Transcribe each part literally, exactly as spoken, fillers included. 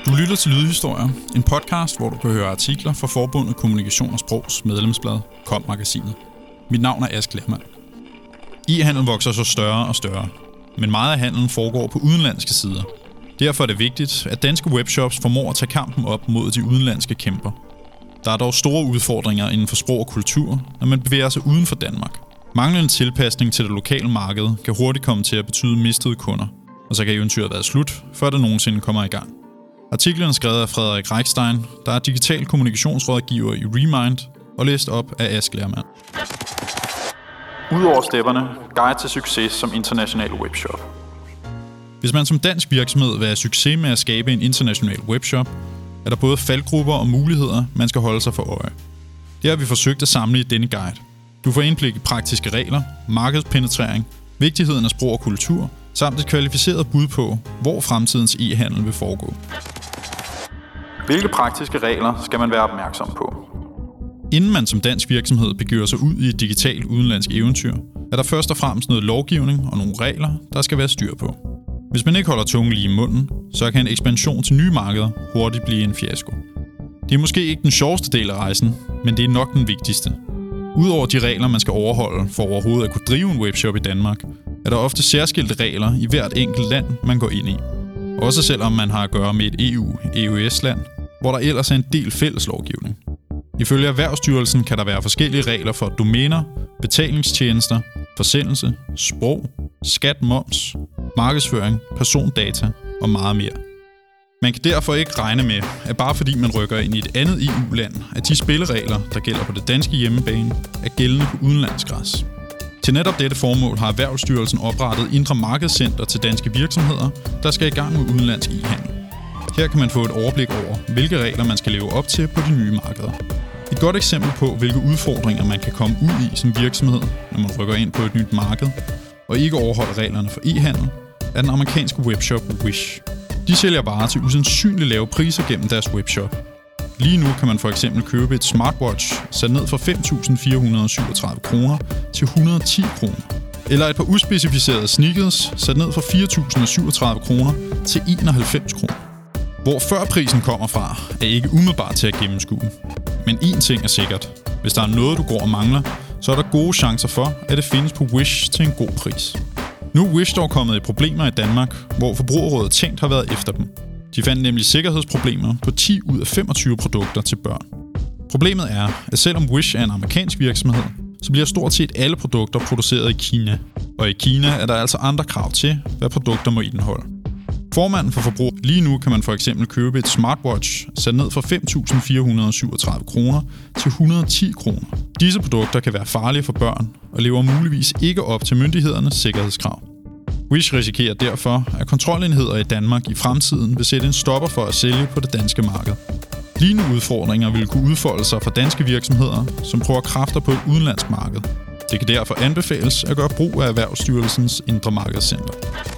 Du lytter til Lydhistorier, en podcast, hvor du kan høre artikler fra Forbundet Kommunikation og Sprogs medlemsblad, Kom-magasinet. Mit navn er Ask Lermand. E-handel vokser så større og større, men meget af handelen foregår på udenlandske sider. Derfor er det vigtigt, at danske webshops formår at tage kampen op mod de udenlandske kæmper. Der er dog store udfordringer inden for sprog og kultur, når man bevæger sig uden for Danmark. Manglende tilpasning til det lokale marked kan hurtigt komme til at betyde mistede kunder, og så kan eventyret være slut, før det nogensinde kommer i gang. Artiklen er skrevet af Frederik Reichstein, der er digital kommunikationsrådgiver i Remind, og læst op af Ask Lermand. Udover stepperne, guide til succes som international webshop. Hvis man som dansk virksomhed vil have succes med at skabe en international webshop, er der både faldgrupper og muligheder, man skal holde sig for øje. Det har vi forsøgt at samle i denne guide. Du får indblik i praktiske regler, markedspenetrering, vigtigheden af sprog og kultur, samt et kvalificeret bud på, hvor fremtidens e-handel vil foregå. Hvilke praktiske regler skal man være opmærksom på? Inden man som dansk virksomhed begiver sig ud i et digitalt udenlandsk eventyr, er der først og fremmest noget lovgivning og nogle regler, der skal være styr på. Hvis man ikke holder tungen lige i munden, så kan en ekspansion til nye markeder hurtigt blive en fiasko. Det er måske ikke den sjoveste del af rejsen, men det er nok den vigtigste. Udover de regler, man skal overholde for overhovedet at kunne drive en webshop i Danmark, er der ofte særskilte regler i hvert enkelt land, man går ind i. Også selvom man har at gøre med et E U-E U S-land, hvor der ellers er en del fælles lovgivning. Ifølge Erhvervsstyrelsen kan der være forskellige regler for domæner, betalingstjenester, forsendelse, sprog, skat, moms, markedsføring, persondata og meget mere. Man kan derfor ikke regne med, at bare fordi man rykker ind i et andet E U-land, at de spilleregler, der gælder på det danske hjemmebane, er gældende på udenlandsgræs. Til netop dette formål har Erhvervsstyrelsen oprettet indre markedscenter til danske virksomheder, der skal i gang med udenlandsk e-handel. Her kan man få et overblik over, hvilke regler man skal leve op til på de nye markeder. Et godt eksempel på, hvilke udfordringer man kan komme ud i som virksomhed, når man rykker ind på et nyt marked, og ikke overholder reglerne for e-handel, er den amerikanske webshop Wish. De sælger varer til usandsynligt lave priser gennem deres webshop. Lige nu kan man for eksempel købe et smartwatch sat ned fra fem tusind fire hundrede og syvogtredive kroner til et hundrede og ti kroner. Eller et par uspecificerede sneakers sat ned fra fire tusind syvogtredive kroner til enoghalvfems kroner. Hvor før prisen kommer fra, er ikke umiddelbart til at gennemskue. Men én ting er sikkert. Hvis der er noget, du går og mangler, så er der gode chancer for, at det findes på Wish til en god pris. Nu er Wish dog kommet i problemer i Danmark, hvor Forbrugerrådet Tænkt har været efter dem. De fandt nemlig sikkerhedsproblemer på ti ud af femogtyve produkter til børn. Problemet er, at selvom Wish er en amerikansk virksomhed, så bliver stort set alle produkter produceret i Kina. Og i Kina er der altså andre krav til, hvad produkter må indeholde. Formanden for Forbrug. Lige nu kan man for eksempel købe et smartwatch sat ned fra fem tusind fire hundrede og syvogtredive kroner til et hundrede og ti kroner. Disse produkter kan være farlige for børn og lever muligvis ikke op til myndighedernes sikkerhedskrav. Wish risikerer derfor, at kontrolenheder i Danmark i fremtiden vil sætte en stopper for at sælge på det danske marked. Lignende udfordringer vil kunne udfolde sig for danske virksomheder, som prøver kræfter på et udenlandsk marked. Det kan derfor anbefales at gøre brug af Erhvervsstyrelsens indre markedscenter.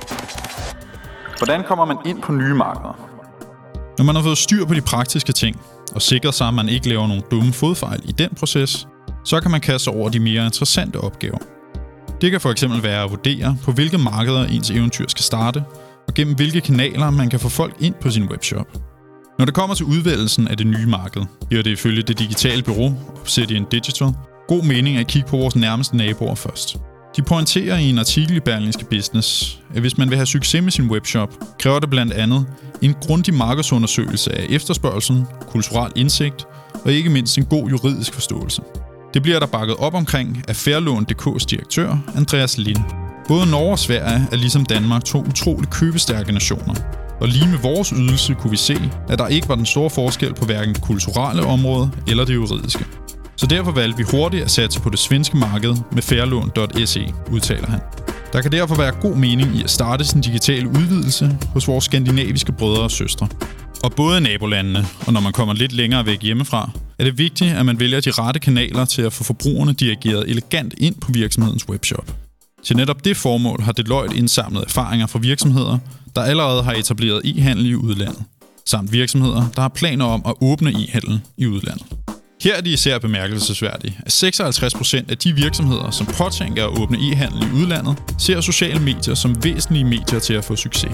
Hvordan kommer man ind på nye markeder? Når man har fået styr på de praktiske ting, og sikret sig, at man ikke laver nogle dumme fodfejl i den proces, så kan man kaste over de mere interessante opgaver. Det kan for eksempel være at vurdere, på hvilke markeder ens eventyr skal starte, og gennem hvilke kanaler man kan få folk ind på sin webshop. Når det kommer til udvælgelsen af det nye marked, giver det ifølge det digitale bureau Obsidian Digital god mening at kigge på vores nærmeste naboer først. De pointerer i en artikel i Berlingske Business, at hvis man vil have succes med sin webshop, kræver det blandt andet en grundig markedsundersøgelse af efterspørgslen, kulturel indsigt og ikke mindst en god juridisk forståelse. Det bliver der bakket op omkring af Fairlån punktum d k's direktør Andreas Lind. Både Norge og Sverige er ligesom Danmark to utroligt købestærke nationer. Og lige med vores ydelse kunne vi se, at der ikke var den store forskel på hverken det kulturelle område eller det juridiske. Så derfor valgte vi hurtigt at satse på det svenske marked med Fairlån punktum s e, udtaler han. Der kan derfor være god mening i at starte sin digitale udvidelse hos vores skandinaviske brødre og søstre. Og både i nabolandene, og når man kommer lidt længere væk hjemmefra, er det vigtigt, at man vælger de rette kanaler til at få forbrugerne dirigeret elegant ind på virksomhedens webshop. Til netop det formål har Deloitte indsamlet erfaringer fra virksomheder, der allerede har etableret e-handel i udlandet, samt virksomheder, der har planer om at åbne e-handel i udlandet. Her er det især bemærkelsesværdigt, at seksoghalvtreds procent af de virksomheder, som påtænker at åbne e-handel i udlandet, ser sociale medier som væsentlige medier til at få succes.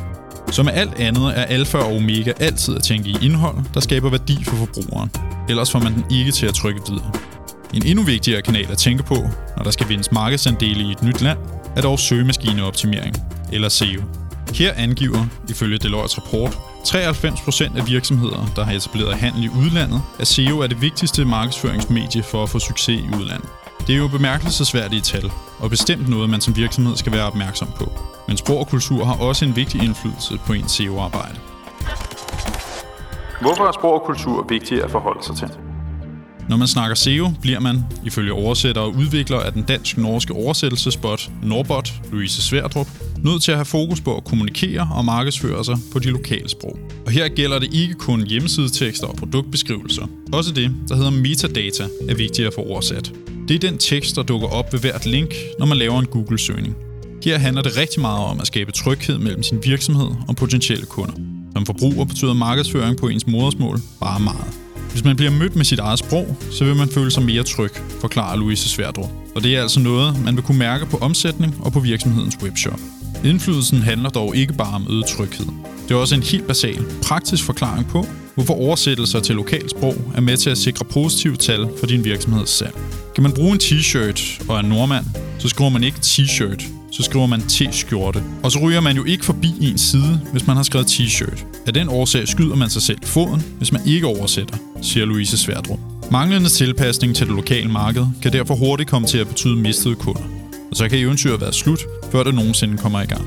Så med alt andet er alfa og omega altid at tænke i indhold, der skaber værdi for forbrugeren. Ellers får man den ikke til at trykke videre. En endnu vigtigere kanal at tænke på, når der skal vindes markedsandele i et nyt land, er dog søgemaskineoptimering, eller S E O. Her angiver, ifølge Deloittes rapport, treoghalvfems procent af virksomheder, der har etableret handel i udlandet, at S E O er det vigtigste markedsføringsmedie for at få succes i udlandet. Det er jo bemærkelsesværdige tal, og bestemt noget, man som virksomhed skal være opmærksom på. Men sprog og kultur har også en vigtig indflydelse på ens S E O-arbejde. Hvorfor er sprog og kultur vigtigt at forholde sig til? Når man snakker S E O, bliver man, ifølge oversætter og udvikler af den dansk-norske oversættelsesbot Norbot, Louise Sverdrup, nødt til at have fokus på at kommunikere og markedsføre sig på de lokale sprog. Og her gælder det ikke kun hjemmesidetekster og produktbeskrivelser. Også det, der hedder metadata, er vigtigt at få oversat. Det er den tekst, der dukker op ved hvert link, når man laver en Google-søgning. Her handler det rigtig meget om at skabe tryghed mellem sin virksomhed og potentielle kunder. Som forbruger betyder markedsføring på ens modersmål bare meget. Hvis man bliver mødt med sit eget sprog, så vil man føle sig mere tryg, forklarer Louise Sverdrup. Og det er altså noget, man vil kunne mærke på omsætning og på virksomhedens webshop. Indflydelsen handler dog ikke bare om øget tryghed. Det er også en helt basal, praktisk forklaring på, hvorfor oversættelser til lokalt sprog er med til at sikre positive tal for din virksomheds salg. Kan man bruge en t-shirt og er nordmand, så skriver man ikke t-shirt, så skriver man t-skjorte. Og så ryger man jo ikke forbi en side, hvis man har skrevet t-shirt. Af den årsag skyder man sig selv i foden, hvis man ikke oversætter, siger Louise Sverdrup. Manglende tilpasning til det lokale marked kan derfor hurtigt komme til at betyde mistede kunder. Og så kan eventyret være slut, før det nogensinde kommer i gang.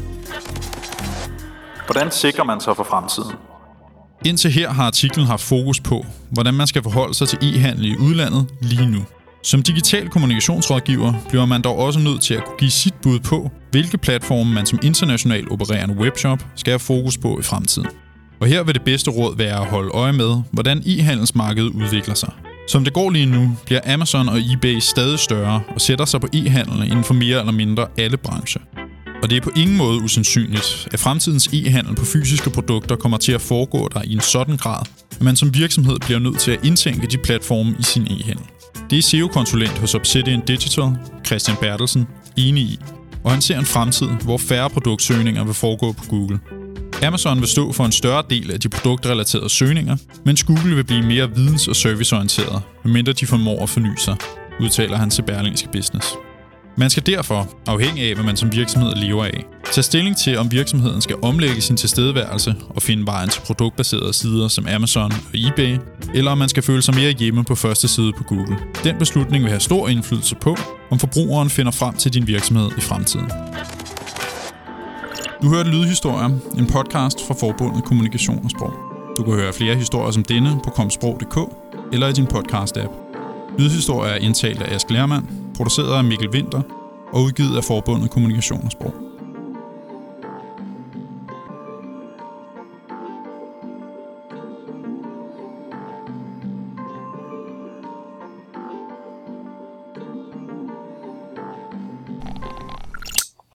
Hvordan sikrer man sig for fremtiden? Indtil her har artiklen haft fokus på, hvordan man skal forholde sig til e-handel i udlandet lige nu. Som digital kommunikationsrådgiver bliver man dog også nødt til at kunne give sit bud på, hvilke platforme man som international opererende webshop skal have fokus på i fremtiden. Og her vil det bedste råd være at holde øje med, hvordan e-handelsmarkedet udvikler sig. Som det går lige nu, bliver Amazon og eBay stadig større og sætter sig på e-handel inden for mere eller mindre alle brancher. Og det er på ingen måde usandsynligt, at fremtidens e-handel på fysiske produkter kommer til at foregå der i en sådan grad, at man som virksomhed bliver nødt til at indtænke de platforme i sin e-handel. Det er S E O-konsulent hos Obsidian Digital, Christian Bertelsen, enig i, og han ser en fremtid, hvor færre produktsøgninger vil foregå på Google. Amazon vil stå for en større del af de produktrelaterede søgninger, mens Google vil blive mere videns- og serviceorienteret, medmindre de formår at forny sig, udtaler han til Berlingske Business. Man skal derfor, afhængig af hvad man som virksomhed lever af, tage stilling til, om virksomheden skal omlægge sin tilstedeværelse og finde vejen til produktbaserede sider som Amazon og eBay, eller om man skal føle sig mere hjemme på første side på Google. Den beslutning vil have stor indflydelse på, om forbrugeren finder frem til din virksomhed i fremtiden. Du hørte Lydhistorier, en podcast fra Forbundet Kommunikation og Sprog. Du kan høre flere historier som denne på komsprog punktum d k eller i din podcast-app. Lydhistorier er indtalt af Ask Lermand, produceret af Mikkel Winther og udgivet af Forbundet Kommunikation og Sprog.